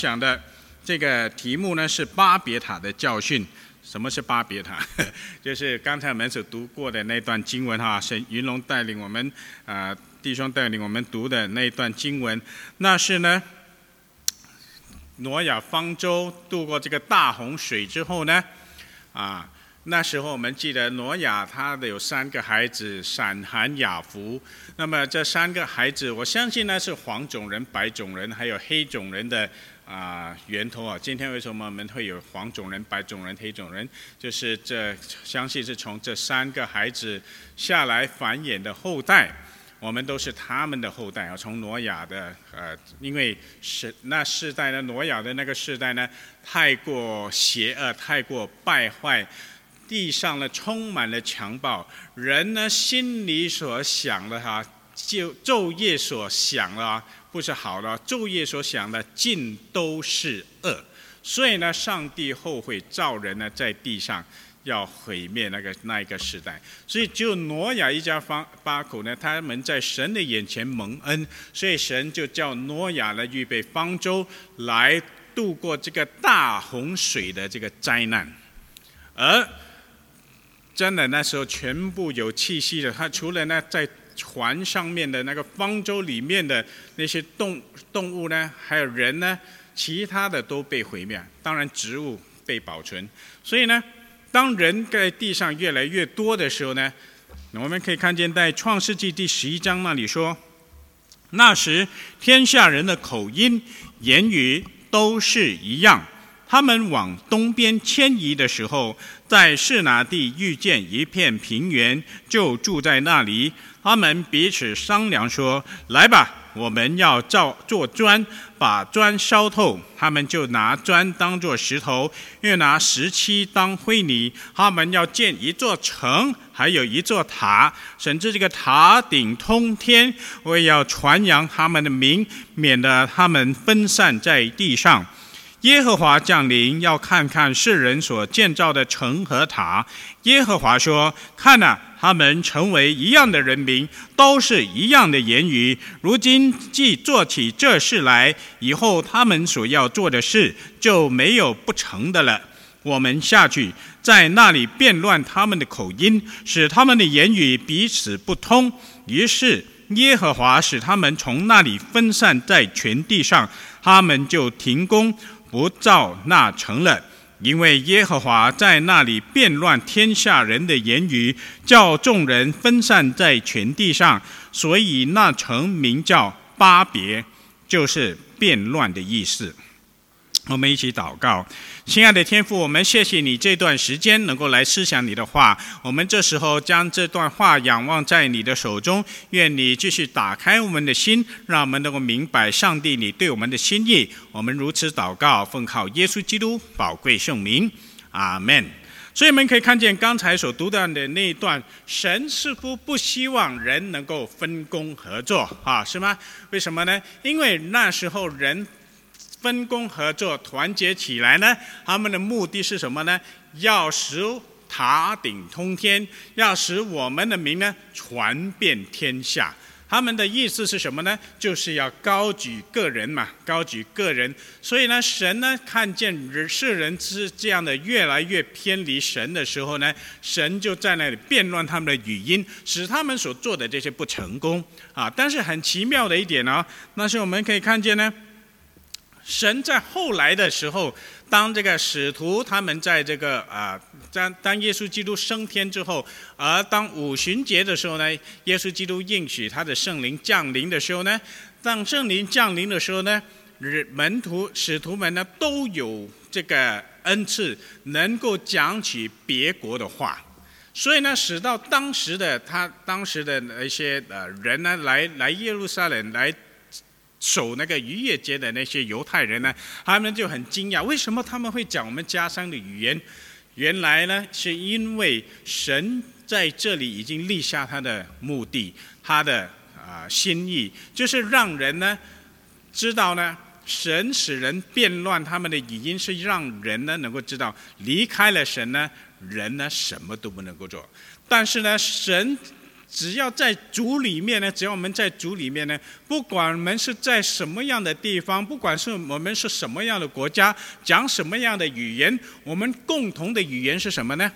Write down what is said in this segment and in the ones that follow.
讲的这个题目呢是巴别塔的教训。什么是巴别塔？就是刚才我们所读过的那段经文哈，神云龙带领我们弟兄带领我们读的那段经文，那是呢挪亚方舟渡过这个大洪水之后呢，那时候我们记得挪亚他的有3个孩子，闪、含、雅弗。那么这3个孩子，我相信呢是黄种人、白种人还有黑种人的源头啊。今天为什么我们会有黄种人、白种人、黑种人？就是相信是从这3个孩子下来繁衍的后代。我们都是他们的后代啊，从挪亚的因为那世代呢，挪亚的那个世代呢，太过邪恶，太过败坏，地上呢充满了强暴，人呢心里所想的就昼夜所想的不是好的，昼夜所想的尽都是恶，所以呢，上帝后悔造人呢在地上。要毁灭那一个时代，所以只有挪亚一家8口呢，他们在神的眼前蒙恩，所以神就叫挪亚呢预备方舟来度过这个大洪水的这个灾难。而真的那时候全部有气息的，他除了呢在船上面的那个方舟里面的那些动物呢，还有人呢，其他的都被毁灭，当然植物被保存。所以呢，当人在地上越来越多的时候呢，我们可以看见在创世纪第11章那里说，那时天下人的口音言语都是一样，他们往东边迁移的时候，在示拿地遇见一片平原，就住在那里。他们彼此商量说，来吧，我们要做砖，把砖烧透。他们就拿砖当作石头，又拿石漆当灰泥。他们要建一座城，还有一座塔，甚至这个塔顶通天，为要传扬他们的名，免得他们分散在地上。耶和华降临，要看看世人所建造的城和塔。耶和华说，看啊，他们成为一样的人民，都是一样的言语。如今既做起这事来，以后他们所要做的事就没有不成的了。我们下去，在那里变乱他们的口音，使他们的言语彼此不通。于是耶和华使他们从那里分散在全地上，他们就停工，不造那城了。因为耶和华在那里变乱天下人的言语，叫众人分散在全地上，所以那城名叫巴别，就是变乱的意思。我们一起祷告。亲爱的天父，我们谢谢你这段时间能够来思想你的话，我们这时候将这段话仰望在你的手中，愿你继续打开我们的心，让我们能够明白上帝你对我们的心意。我们如此祷告，奉靠耶稣基督宝贵圣名，阿们。所以我们可以看见刚才所读到的那一段，神似乎不希望人能够分工合作是吗？为什么呢？因为那时候人分工合作团结起来呢，他们的目的是什么呢？要使塔顶通天，要使我们的名呢传遍天下。他们的意思是什么呢？就是要高举个人嘛，高举个人。所以呢，神呢看见世人是这样的越来越偏离神的时候呢，神就在那里变乱他们的语音，使他们所做的这些不成功但是很奇妙的一点那是我们可以看见呢，神在后来的时候，当这个使徒他们在这个当耶稣基督升天之后，而当五旬节的时候呢，耶稣基督应许他的圣灵降临的时候呢，当圣灵降临的时候呢，使徒们呢都有这个恩赐，能够讲起别国的话。所以呢，使到当时的那些人呢，来耶路撒冷来守那个逾越节的那些犹太人呢，他们就很惊讶，为什么他们会讲我们家乡的语言？原来呢，是因为神在这里已经立下他的目的，他的心意，就是让人呢知道呢，神使人变乱他们的语音，是让人呢能够知道，离开了神呢，人呢什么都不能够做。但是呢，神只要在主里面呢，只要我们在主里面呢，不管我们是在什么样的地方，不管是我们是什么样的国家，讲什么样的语言，我们共同的语言是什么呢？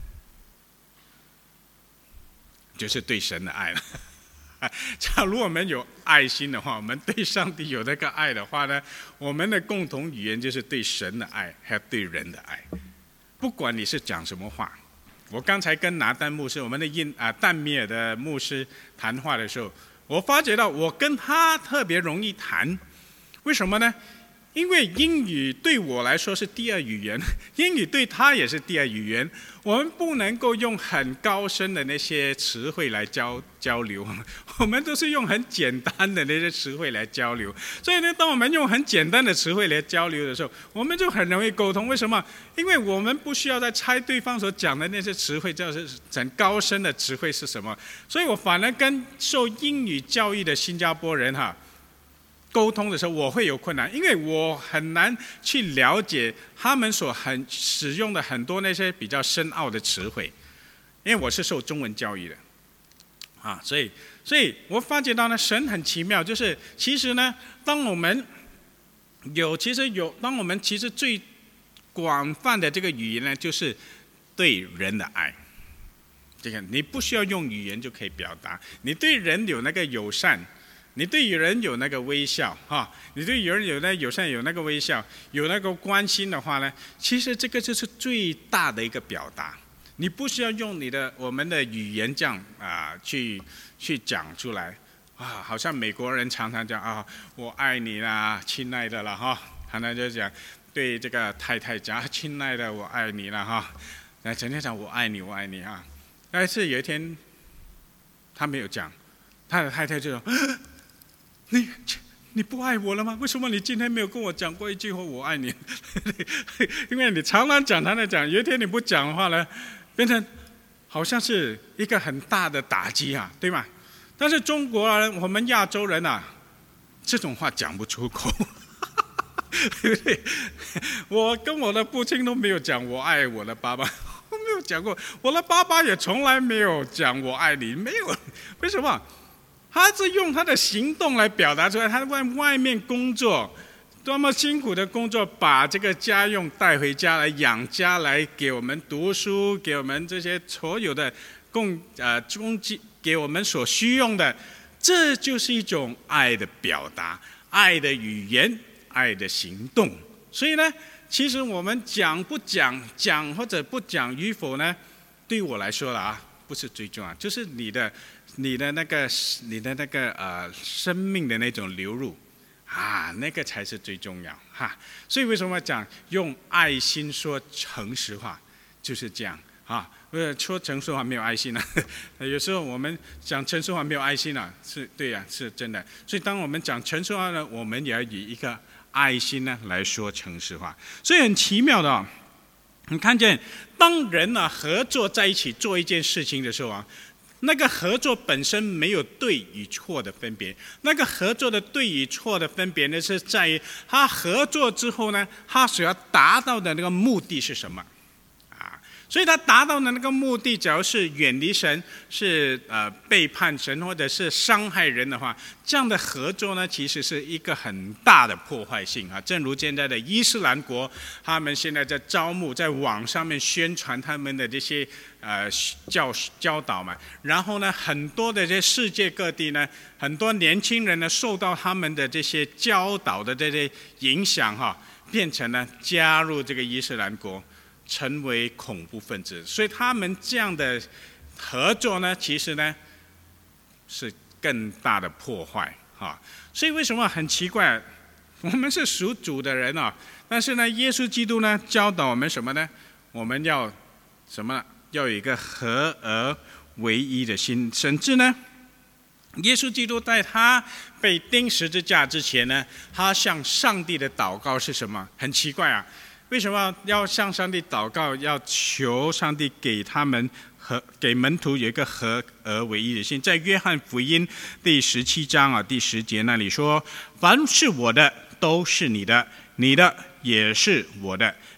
就是对神的爱了。假如我们有爱心的话，我们对上帝有那个爱的话呢，我们的共同语言就是对神的爱，还有对人的爱。不管你是讲什么话，我刚才跟拿丹牧师，我们的但米尔的牧师谈话的时候，我发觉到我跟他特别容易谈，为什么呢？因为英语对我来说是第二语言，英语对他也是第二语言。我们不能够用很高深的那些词汇来交流，我们都是用很简单的那些词汇来交流。所以呢，当我们用很简单的词汇来交流的时候，我们就很容易沟通。为什么？因为我们不需要再猜对方所讲的那些词汇，就是很高深的词汇是什么。所以我反而跟受英语教育的新加坡人沟通的时候，我会有困难，因为我很难去了解他们所使用的很多那些比较深奥的词汇，因为我是受中文教育的，所以我发觉到呢，神很奇妙，就是其实呢，当我们其实最广泛的这个语言呢，就是对人的爱。这个你不需要用语言就可以表达，你对人有那个友善。你对人有那个微笑你对人有那友善，有那个微笑，有那个关心的话呢，其实这个就是最大的一个表达。你不需要用我们的语言这样去讲出来好像美国人常常讲我爱你啦，亲爱的啦常常就讲对这个太太讲亲爱的我爱你啦整天讲我爱你我爱你但是有一天他没有讲，他的太太就说你不爱我了吗？为什么你今天没有跟我讲过一句话我爱你？因为你常常讲，有一天你不讲的话呢，变成好像是一个很大的打击对吗？但是中国人，我们亚洲人这种话讲不出口，对不对？我跟我的父亲都没有讲我爱我的爸爸，我没有讲过，我的爸爸也从来没有讲我爱你，没有，为什么？他是用他的行动来表达出来，他在外面工作，多么辛苦的工作，把这个家用带回家来养家，来给我们读书，给我们这些所有的给我们所需用的，这就是一种爱的表达，爱的语言，爱的行动。所以呢，其实我们讲不讲或者不讲与否呢，对我来说了不是最重要，就是你的那个生命的那种流入那个才是最重要所以为什么讲用爱心说诚实话，就是这样说诚实话没有爱心有时候我们讲诚实话没有爱心是对是真的。所以当我们讲诚实话呢，我们也要以一个爱心呢来说诚实话。所以很奇妙的你看见当人合作在一起做一件事情的时候那个合作本身没有对与错的分别，那个合作的对与错的分别呢，是在于他合作之后呢，他所要达到的那个目的是什么所以他达到的那个目的，假如是远离神，是背叛神，或者是伤害人的话，这样的合作呢，其实是一个很大的破坏性正如现在的伊斯兰国，他们现在在招募，在网上面宣传他们的这些教导嘛，然后呢，很多的这世界各地呢，很多年轻人呢，受到他们的这些教导的这些影响变成了加入这个伊斯兰国，成为恐怖分子。所以他们这样的合作呢，其实呢是更大的破坏所以为什么很奇怪，我们是属主的人但是呢，耶稣基督呢教导我们什么呢？我们要什么？要有一个合而为一的心。甚至呢，耶稣基督在他被钉十字架之前呢，他向上帝的祷告是什么？很奇怪为什么要向上帝祷告？要求上帝给门徒有一个合而为一的心。在约翰福音第17章第10节那里说：凡是我的都是你的，你的也是我的，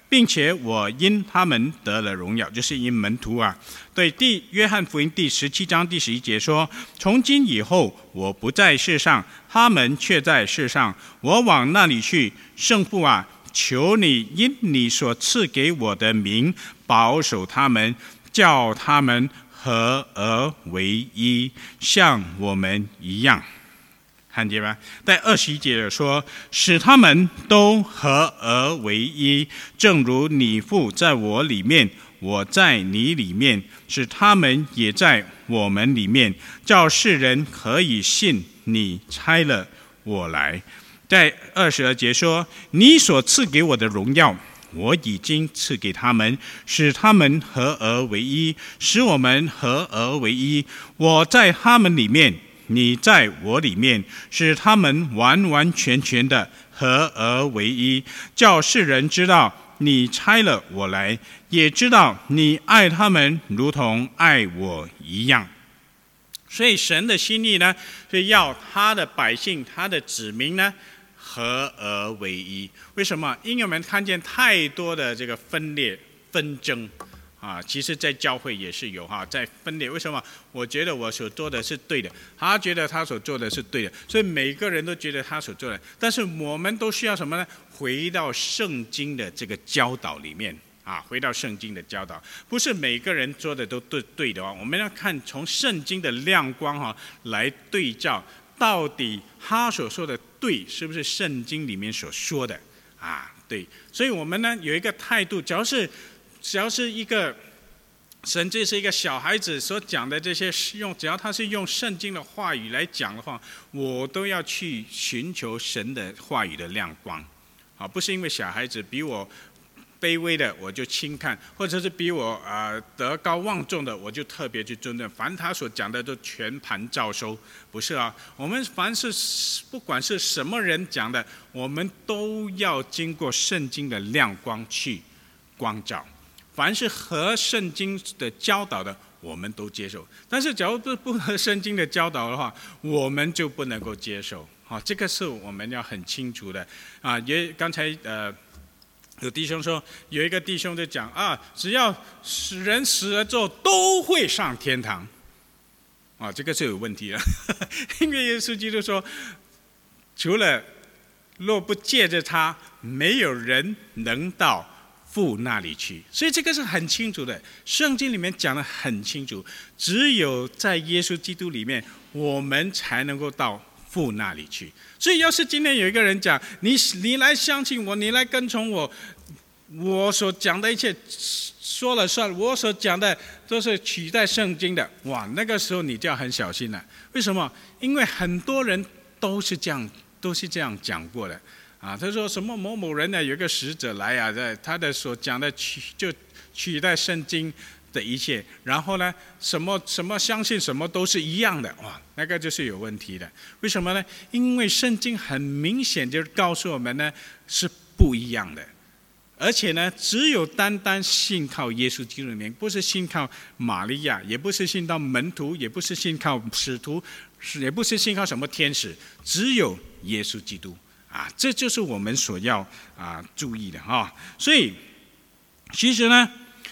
并且我因他们得了荣耀，就是因门徒啊。对，约翰福音第17章第11节说：从今以后，我不在世上，他们却在世上，我往那里去。圣父啊，求你因你所赐给我的名保守他们，叫他们合而为一，像我们一样。看见吧？在21节说，使他们都合而为一，正如你父在我里面，我在你里面，使他们也在我们里面，叫世人可以信你差了我来。在22节说，你所赐给我的荣耀，我已经赐给他们，使他们合而为一，使我们合而为一。我在他们里面，你在我里面，使他们完完全全的合而为一，叫世人知道你差了我来，也知道你爱他们如同爱我一样。所以神的心意呢，是要他的百姓，他的子民呢，合而为一。为什么？因为我们看见太多的这个分裂纷争啊，其实在教会也是有在分裂。为什么？我觉得我所做的是对的，他觉得他所做的是对的，所以每个人都觉得他所做的。但是我们都需要什么呢？回到圣经的这个教导里面回到圣经的教导，不是每个人做的都对的我们要看从圣经的亮光来对照，到底他所说的对是不是圣经里面所说的对。所以我们呢有一个态度，只要是一个甚至是一个小孩子所讲的这些只要他是用圣经的话语来讲的话，我都要去寻求神的话语的亮光不是因为小孩子比我卑微的我就轻看，或者是比我德高望重的我就特别去尊重，凡他所讲的都全盘照收。不是我们凡是不管是什么人讲的，我们都要经过圣经的亮光去光照。凡是合圣经的教导的，我们都接受。但是假如不合圣经的教导的话，我们就不能够接受这个是我们要很清楚的刚才有弟兄说，有一个弟兄就讲只要人死了之后都会上天堂这个是有问题的因为耶稣基督说，除了若不借着他，没有人能到父那里去。所以这个是很清楚的，圣经里面讲得很清楚，只有在耶稣基督里面，我们才能够到父那里去。所以要是今天有一个人讲，你来相信我，你来跟从我，我所讲的一切说了算，我所讲的都是取代圣经的，哇，那个时候你就要很小心了。为什么？因为很多人都是这样讲过的他说什么某某人呢，有一个使者来他的所讲的就取代圣经的一切，然后呢什么相信什么都是一样的，哇，那个就是有问题的。为什么呢？因为圣经很明显就告诉我们呢是不一样的，而且呢只有单单信靠耶稣基督里面，不是信靠玛利亚，也不是信靠门徒，也不是信靠使徒，也不是信靠什么天使，只有耶稣基督这就是我们所要注意的所以其实呢，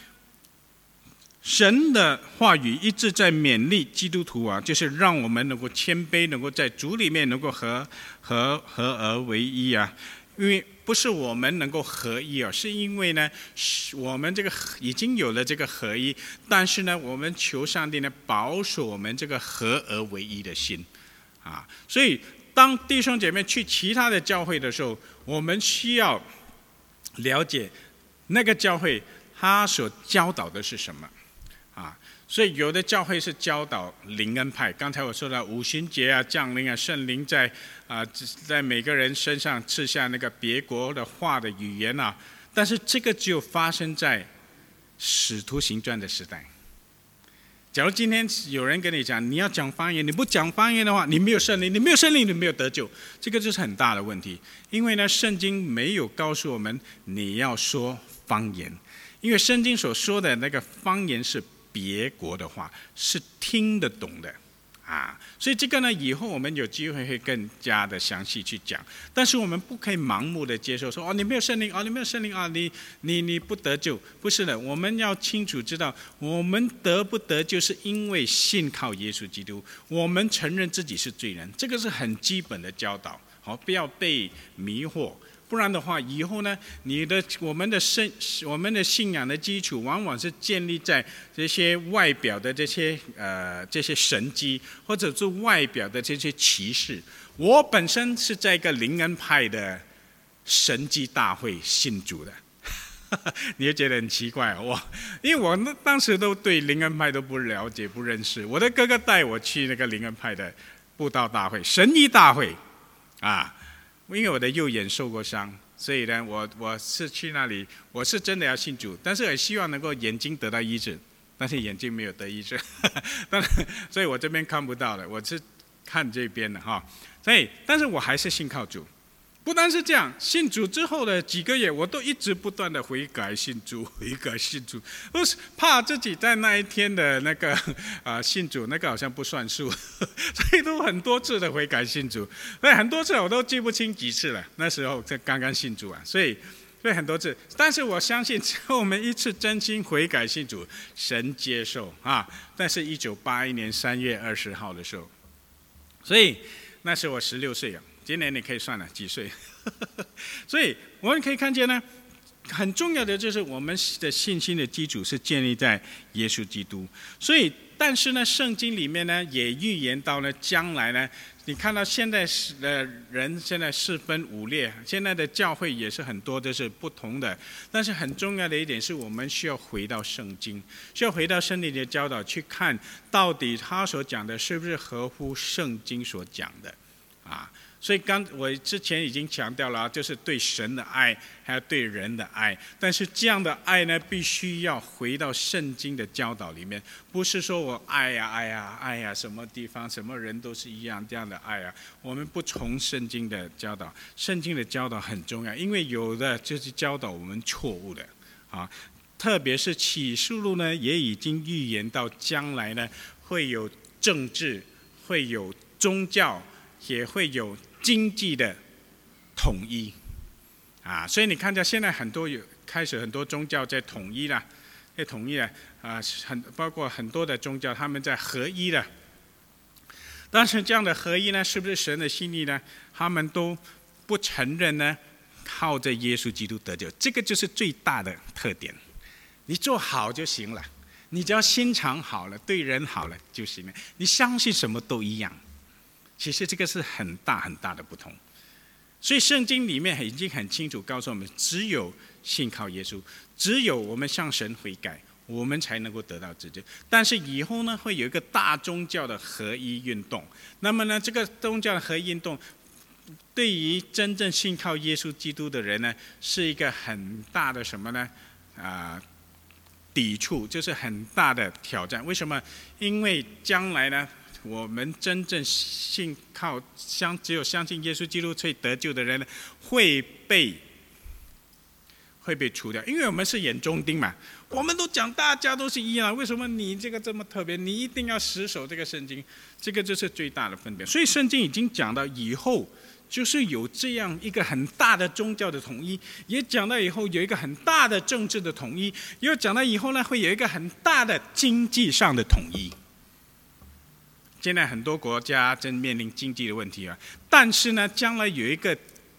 神的话语一直在勉励基督徒就是让我们能够谦卑，能够在主里面能够合而为一因为不是我们能够合一是因为呢我们这个已经有了这个合一，但是呢我们求上帝呢保守我们这个合而为一的心所以当弟兄姐妹去其他的教会的时候，我们需要了解那个教会他所教导的是什么所以有的教会是教导灵恩派，刚才我说到五旬节降临圣灵在每个人身上赐下那个别国的话的语言但是这个只有发生在使徒行传的时代。假如今天有人跟你讲你要讲方言，你不讲方言的话，你没有圣灵，你没有圣灵，你没有得救，这个就是很大的问题。因为呢圣经没有告诉我们你要说方言，因为圣经所说的那个方言是别国的话，是听得懂的所以这个呢，以后我们有机会会更加的详细去讲。但是我们不可以盲目的接受说，你没有圣灵，你没有圣灵你不得救。不是的，我们要清楚知道，我们得不得救是因为信靠耶稣基督，我们承认自己是罪人，这个是很基本的教导。好，不要被迷惑。不然的话，以后呢，我们的信仰的基础，往往是建立在这些外表的这些神迹，或者是外表的这些奇事。我本身是在一个灵恩派的神迹大会信主的，你会觉得很奇怪因为我当时都对灵恩派都不了解、不认识。我的哥哥带我去那个灵恩派的布道大会、神医大会因为我的右眼受过伤，所以呢，我是去那里，我是真的要信主，但是也希望能够眼睛得到医治，但是眼睛没有得医治，所以我这边看不到了，我是看这边的所以，但是我还是信靠主。不单是这样，信主之后的几个月，我都一直不断的悔改信主，都是怕自己在那一天的那个信主那个好像不算数，所以都很多次的悔改信主，所以很多次我都记不清几次了。那时候刚刚信主所以很多次。但是我相信，只要我们一次真心悔改信主，神接受但是1981年3月20号的时候，所以那时我16岁了。今年你可以算了几岁，所以我们可以看见呢，很重要的就是我们的信心的基础是建立在耶稣基督。所以，但是呢，圣经里面呢也预言到呢，将来呢，你看到现在的人现在四分五裂，现在的教会也是很多都是不同的。但是很重要的一点是我们需要回到圣经，需要回到圣经的教导去看，到底他所讲的是不是合乎圣经所讲的所以我之前已经强调了，就是对神的爱，还有对人的爱。但是这样的爱呢，必须要回到圣经的教导里面，不是说我爱呀，什么地方、什么人都是一样这样的爱我们不从圣经的教导，圣经的教导很重要，因为有的就是教导我们错误的特别是启示录呢，也已经预言到将来呢，会有政治，会有宗教，也会有经济的统一所以你看到现在开始很多宗教在统一了，包括很多的宗教他们在合一了。但是这样的合一呢，是不是神的心意呢？他们都不承认呢，靠着耶稣基督得救，这个就是最大的特点。你做好就行了，你只要心肠好了，对人好了就行了，你相信什么都一样。其实这个是很大很大的不同。所以圣经里面已经很清楚告诉我们，只有信靠耶稣，只有我们向神悔改，我们才能够得到自救。但是以后呢，会有一个大宗教的合一运动。那么呢，这个宗教的合一运动对于真正信靠耶稣基督的人呢，是一个很大的什么呢抵触，就是很大的挑战。为什么？因为将来呢，我们真正只有相信耶稣基督才得救的人呢，会被除掉，因为我们是眼中钉嘛。我们都讲大家都是一样，为什么你这个这么特别？你一定要死守这个圣经，这个就是最大的分别。所以圣经已经讲到以后就是有这样一个很大的宗教的统一，也讲到以后有一个很大的政治的统一，又讲到以后呢，会有一个很大的经济上的统一。现在很多国家正面临经济的问题但是呢，将来有一个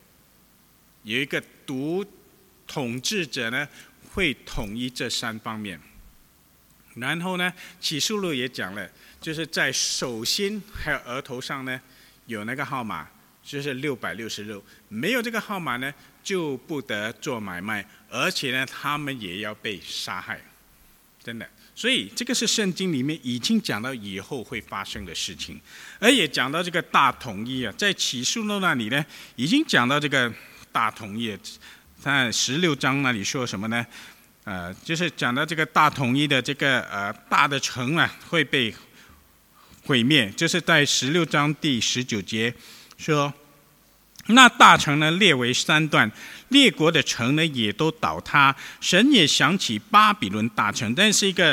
独统治者呢，会统一这3方面。然后呢，启示录也讲了，就是在手心还有额头上呢，有那个号码，就是666，没有这个号码呢，就不得做买卖，而且呢，他们也要被杀害，真的。所以这个是圣经里面已经讲到以后会发生的事情，而也讲到这个大统一在启示录那里呢，已经讲到这个大统一。在16章那里说什么呢？就是讲到这个大统一的这个大的城会被毁灭，就是在16章第19节说，那大城呢列为3段，列国的城呢也都倒塌。神也想起巴比伦大城，但是一个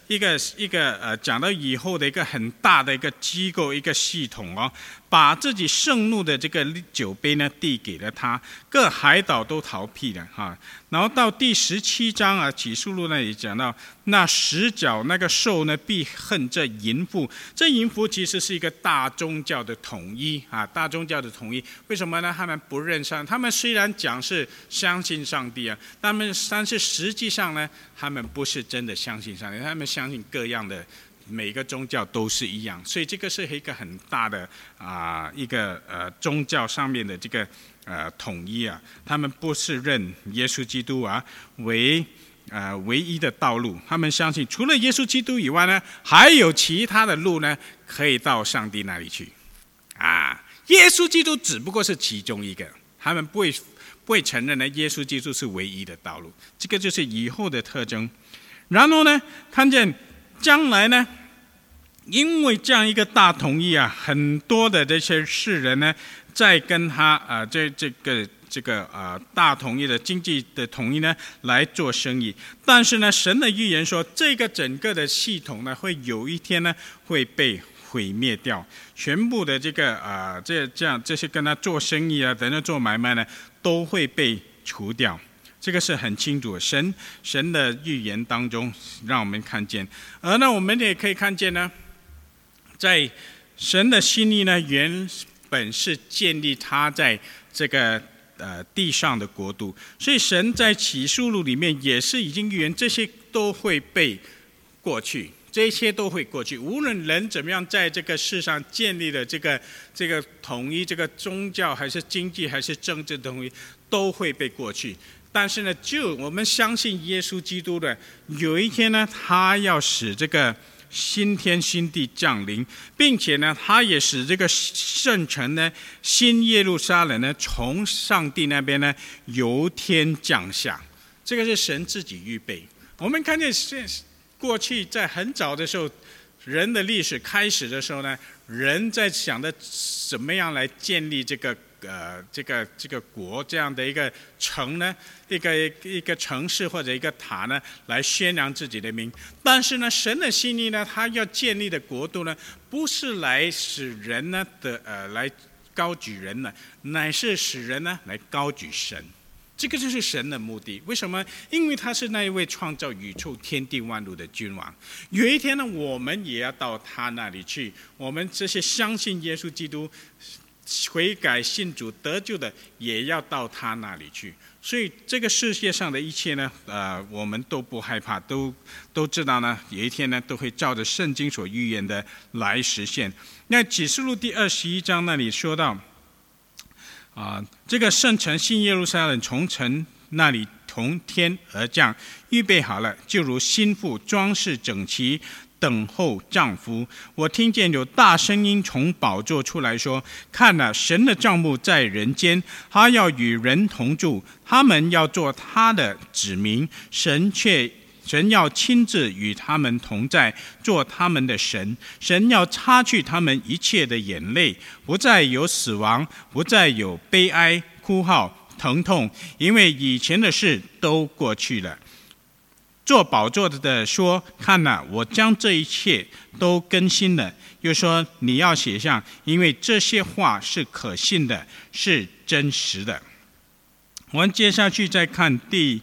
讲到以后的一个很大的一个机构一个系统哦，把自己盛怒的这个酒杯呢递给了他，各海岛都逃避了哈。然后到第17章啊，启示录那里讲到，那10角那个兽呢必恨这淫妇，这淫妇其实是一个大宗教的统一啊，大宗教的统一。为什么呢？他们不认上，他们虽然讲是相信上帝啊，但是实际上呢，他们不是真的相信上帝，他们相信各样的每个宗教都是一样，所以这个是一个很大的一个宗教上面的这个统一啊，他们不是认耶稣基督为唯一的道路，他们相信除了耶稣基督以外呢，还有其他的路呢可以到上帝那里去耶稣基督只不过是其中一个，他们不会承认呢耶稣基督是唯一的道路，这个就是以后的特征。然后呢，看见将来呢，因为这样一个大统一很多的这些世人呢，在跟他这个大统一的经济的统一呢来做生意。但是呢，神的预言说，这个整个的系统呢，会有一天呢会被毁灭掉，全部的这个这些跟他做生意等等做买卖呢，都会被除掉。这个是很清楚的，神的预言当中让我们看见。而呢，我们也可以看见呢，在神的心意呢，原本是建立他在这个地上的国度，所以神在启示录里面也是已经预言这些都会被过去，这些都会过去。无论人怎么样在这个世上建立了这个统一，这个宗教还是经济还是政治统一，都会被过去。但是呢，就我们相信耶稣基督的，有一天呢，他要使这个新天新地降临，并且呢，他也使这个圣城呢，新耶路撒冷呢，从上帝那边呢由天降下。这个是神自己预备。我们看见过去在很早的时候，人的历史开始的时候呢，人在想着怎么样来建立这个国这样的一个城呢，一个城市或者一个塔呢，来宣扬自己的名。但是呢，神的心意呢，他要建立的国度呢，不是来使人呢来高举人呢，乃是使人呢来高举神。这个就是神的目的。为什么？因为他是那一位创造宇宙天地万物的君王。有一天呢，我们也要到他那里去。我们这些相信耶稣基督、悔改信主得救的，也要到他那里去。所以这个世界上的一切呢，我们都不害怕，都知道呢，有一天呢，都会照着圣经所预言的来实现。那启示录第21章那里说到，这个圣城新耶路撒冷从城那里从天而降，预备好了，就如新妇装饰整齐，等候丈夫。我听见有大声音从宝座出来说：看哪，神的帐幕在人间，他要与人同住，他们要做他的子民，神要亲自与他们同在，做他们的神。神要擦去他们一切的眼泪，不再有死亡，不再有悲哀、哭号、疼痛，因为以前的事都过去了。做宝座的说：看哪，我将这一切都更新了。又说：你要写上，因为这些话是可信的，是真实的。我们接下去再看第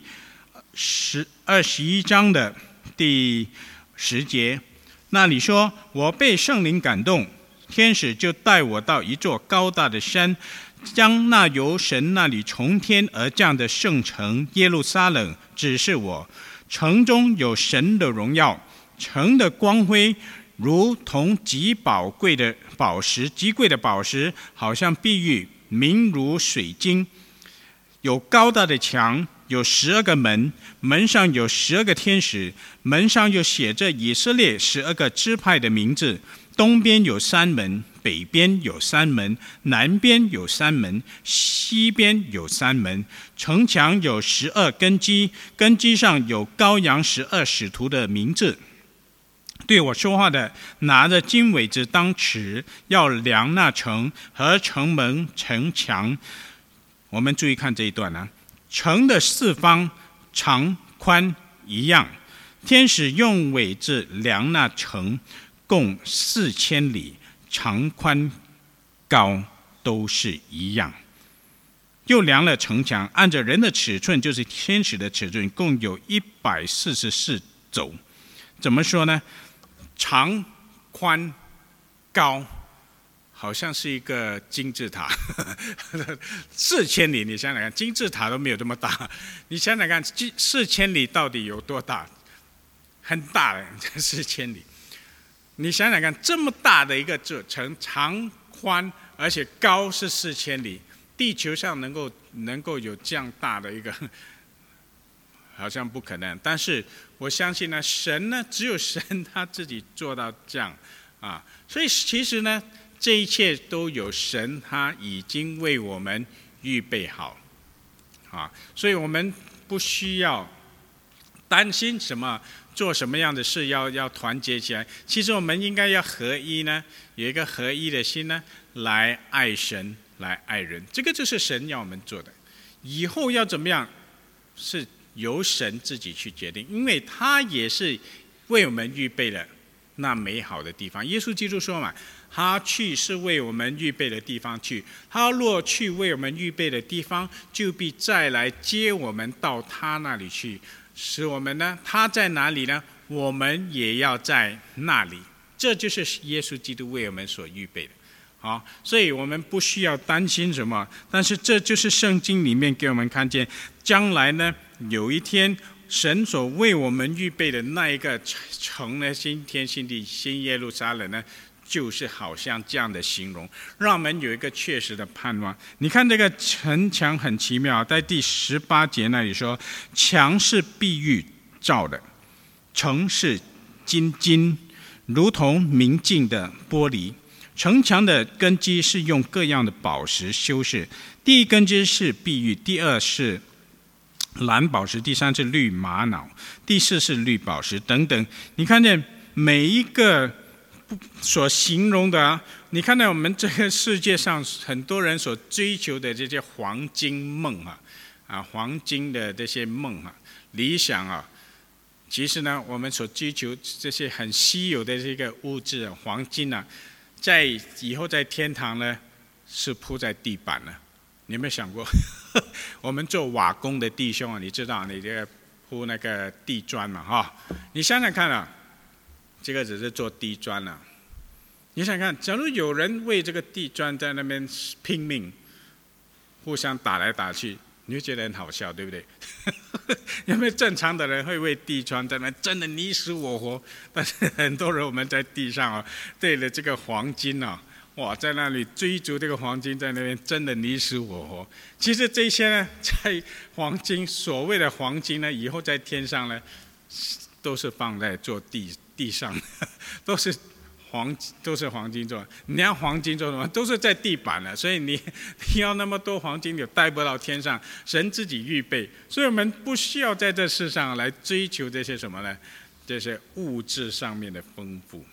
21章的第10节，那里说：我被圣灵感动，天使就带我到一座高大的山，将那由神那里从天而降的圣城耶路撒冷指示我。城中有神的荣耀，城的光辉如同极贵的宝石，好像碧玉，明如水晶。有高大的墙，有12个门，门上有12个天使，门上又写着以色列12个支派的名字。东边有3门，北边有3门，南边有3门，西边有3门。城墙有12根基，根基上有羔羊12使徒的名字。对我说话的拿着金苇子当尺，要量那城和城门城墙。我们注意看这一段城的四方长宽一样， 天使用苇子量那城，共4000里，长宽高都是一样。又量了城墙，按着人的尺寸，就是天使的尺寸，共有144肘。怎么说呢？长、宽、高，好像是一个金字塔，4000里，你想想看，金字塔都没有这么大，你想想看，4000里到底有多大？很大的4000里，你想想看，这么大的一个城，长、宽，而且高是4000里，地球上能够有这样大的一个，好像不可能。但是我相信呢，神呢，只有神他自己做到这样啊，所以其实呢，这一切都有神他已经为我们预备好啊，所以我们不需要担心什么，做什么样的事要团结起来。其实我们应该要合一呢，有一个合一的心呢，来爱神，来爱人。这个就是神要我们做的。以后要怎么样，是由神自己去决定，因为他也是为我们预备了那美好的地方。耶稣基督说嘛，他去是为我们预备的地方去，他若去为我们预备的地方，就必再来接我们到他那里去，使我们呢，他在哪里呢，我们也要在那里。这就是耶稣基督为我们所预备的。好，所以我们不需要担心什么，但是这就是圣经里面给我们看见，将来呢，有一天神所为我们预备的那一个城呢，新天新地新耶路撒冷呢，就是好像这样的形容，让我们有一个确实的盼望。你看这个城墙很奇妙，在第18节那里说，墙是碧玉造的，城是金，如同明镜的玻璃。城墙的根基是用各样的宝石修饰，第一根基是碧玉，第二是蓝宝石，第三是绿玛瑙，第四是绿宝石等等。你看见每一个所形容的啊，你看到我们这个世界上很多人所追求的这些黄金梦黄金的这些梦理想啊，其实呢，我们所追求这些很稀有的这个物质黄金在以后在天堂呢，是铺在地板了。你有没有想过，我们做瓦工的弟兄你知道你这个铺那个地砖嘛你想想看这个只是做地砖你想想看，假如有人为这个地砖在那边拼命，互相打来打去，你会觉得很好笑，对不对？有没有正常的人会为地砖在那边真的你死我活？但是很多人我们在地上对了这个黄金在那里追逐这个黄金，在那边真的你死我活。其实这些呢，在黄金所谓的黄金呢，以后在天上呢，都是放在做地上，都是黄金做。你要黄金做什么？都是在地板了。所以你要那么多黄金，你带不到天上，神自己预备。所以我们不需要在这世上来追求这些什么呢？这些物质上面的丰富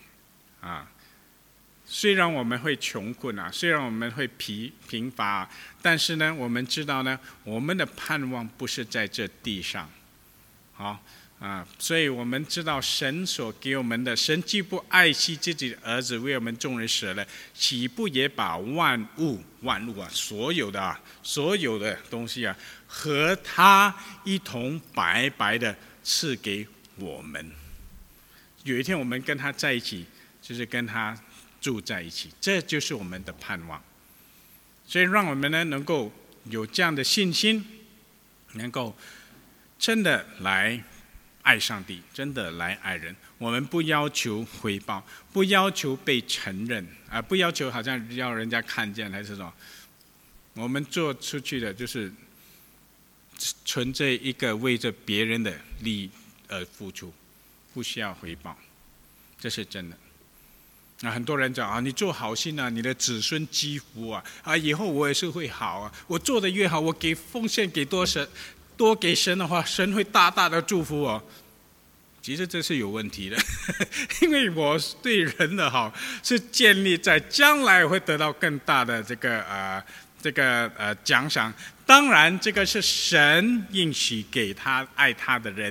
虽然我们会穷困虽然我们会贫乏但是呢，我们知道呢，我们的盼望不是在这地上。所以我们知道神所给我们的，神既不爱惜自己的儿子为我们众人舍了，岂不也把万物所有的东西和他一同白白的赐给我们？有一天我们跟他在一起，就是跟他住在一起，这就是我们的盼望。所以让我们呢，能够有这样的信心，能够真的来爱上帝，真的来爱人。我们不要求回报，不要求被承认不要求好像要人家看见还是什么。我们做出去的就是纯粹一个为着别人的利益而付出，不需要回报，这是真的。很多人讲你做好心你的子孙积福以后我也是会好我做得越好，我给奉献给多给神的话，神会大大的祝福我。其实这是有问题的，因为我对人的好是建立在将来会得到更大的这个奖赏。当然，这个是神应许给他爱他的人，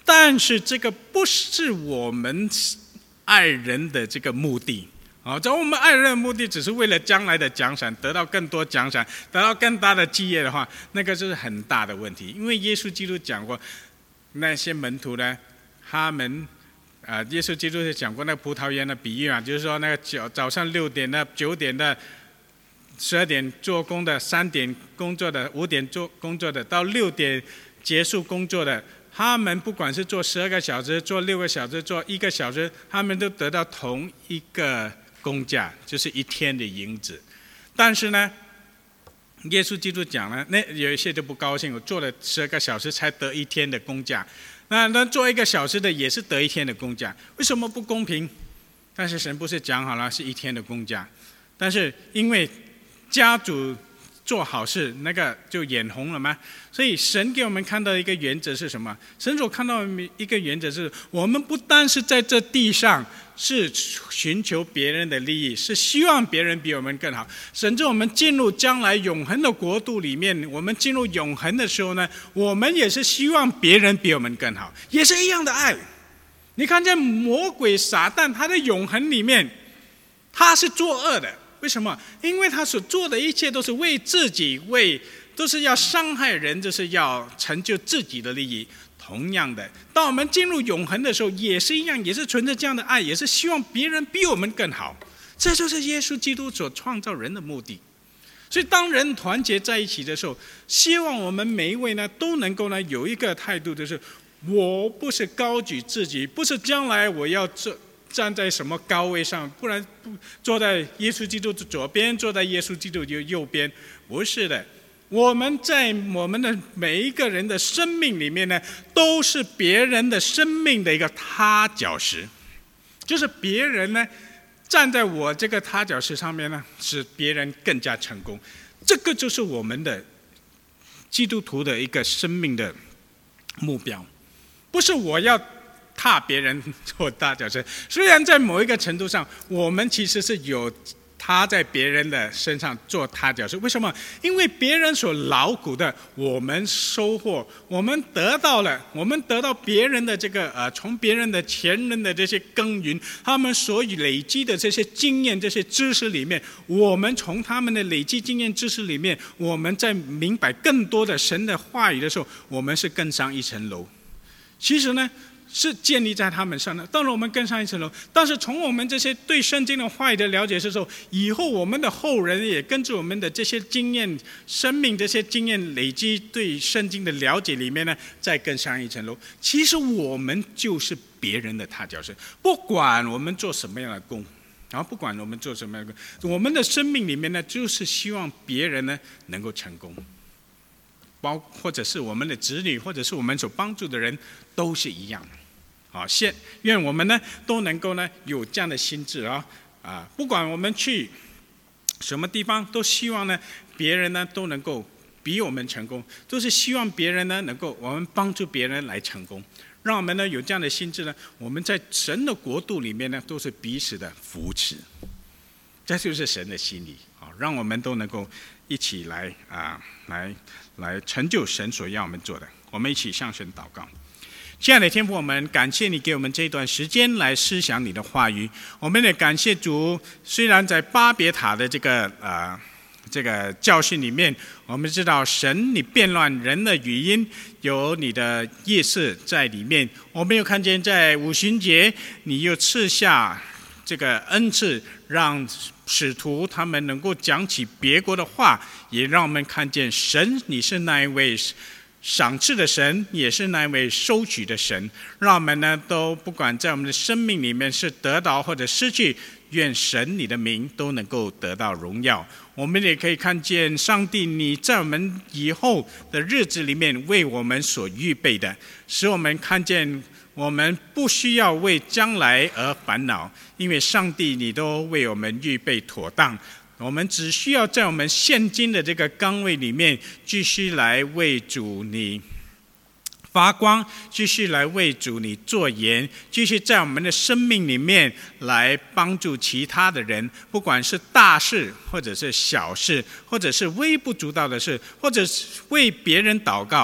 但是这个不是我们爱人的这个目的。在我们爱人的目的只是为了将来的奖赏，得到更多奖赏，得到更大的基业的话，那个就是很大的问题。因为耶稣基督讲过，那些门徒呢，他们耶稣基督是讲过那个葡萄园的比喻就是说那个早上6点的、9点的、12点做工的、3点工作的、5点做工作的，到6点结束工作的，他们不管是做12个小时、做6个小时、做1个小时，他们都得到同一个工价，就是1天的银子。但是呢，耶稣基督讲呢，那有一些就不高兴，我做了12个小时才得1天的工价，那做1个小时的也是得1天的工价，为什么不公平？但是神不是讲好了是1天的工价，但是因为家主做好事，那个就眼红了吗？所以神给我们看到一个原则是什么？神所看到的一个原则是，我们不单是在这地上是寻求别人的利益，是希望别人比我们更好，甚至我们进入将来永恒的国度里面，我们进入永恒的时候呢，我们也是希望别人比我们更好，也是一样的爱。你看见魔鬼撒旦，他在永恒里面他是作恶的，为什么？因为他所做的一切都是为自己，都是要伤害人，就是要成就自己的利益。同样的，当我们进入永恒的时候，也是一样，也是存着这样的爱，也是希望别人比我们更好。这就是耶稣基督所创造人的目的。所以当人团结在一起的时候，希望我们每一位呢都能够呢有一个态度，就是我不是高举自己，不是将来我要站在什么高位上，不然坐在耶稣基督的左边，坐在耶稣基督的右边，不是的。我们在我们的每一个人的生命里面呢，都是别人的生命的一个踏脚石，就是别人呢站在我这个踏脚石上面呢，使别人更加成功。这个就是我们的基督徒的一个生命的目标，不是我要踏别人做踏脚石。虽然在某一个程度上，我们其实是有踏在别人的身上做踏脚石。为什么？因为别人所劳苦的，我们收获，我们得到别人的这个从别人的前人的这些耕耘，他们所累积的这些经验、这些知识里面，我们从他们的累积经验知识里面，我们在明白更多的神的话语的时候，我们是更上一层楼。其实呢，是建立在他们上的，当然我们更上一层楼。但是从我们这些对圣经的话语的了解的时候，以后我们的后人也跟着我们的这些经验、生命这些经验累积对圣经的了解里面呢，再更上一层楼。其实我们就是别人的踏脚石，不管我们做什么样的工，然后不管我们做什么样的工，我们的生命里面呢，就是希望别人呢能够成功。或者是我们的子女，或者是我们所帮助的人，都是一样的。愿我们呢都能够呢有这样的心智不管我们去什么地方，都希望呢别人呢都能够比我们成功，都是希望别人呢能够我们帮助别人来成功。让我们呢有这样的心智呢，我们在神的国度里面呢都是彼此的扶持。这就是神的心意让我们都能够一起来来成就神所要我们做的。我们一起向神祷告。亲爱的天父，我们感谢你给我们这段时间来思想你的话语。我们也感谢主，虽然在巴别塔的这个教训里面，我们知道神你变乱人的语音，有你的意思在里面。我们又看见在五旬节，你又赐下这个恩赐，让使徒他们能够讲起别国的话，也让我们看见神你是那一位赏赐的神，也是那一位收取的神。让我们呢都不管在我们的生命里面是得到或者失去，愿神你的名都能够得到荣耀。我们也可以看见上帝你在我们以后的日子里面为我们所预备的，使我们看见我们不需要为将来而烦恼，因为上帝你都为我们预备妥当。我们只需要在我们现今的这个岗位里面，继续来为主你发光，继续来为主你做盐，继续在我们的生命里面来帮助其他的人，不管是大事或者是小事，或者是微不足道的事，或者是为别人祷告，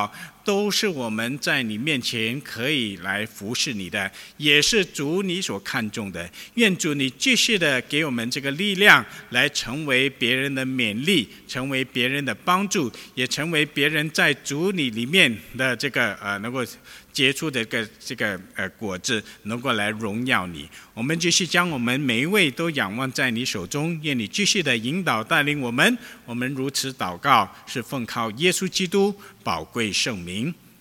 都是我们在你面前可以来服侍你的，也是主你所看重的。愿主你继续的给我们这个力量，来成为别人的勉励，成为别人的帮助，也成为别人在主你里面的这个能够结出的这个果子，能够来荣耀你。我们继续将我们每一位都仰望在你手中，愿你继续的引导带领我们。我们如此祷告，是奉靠耶稣基督宝贵圣名，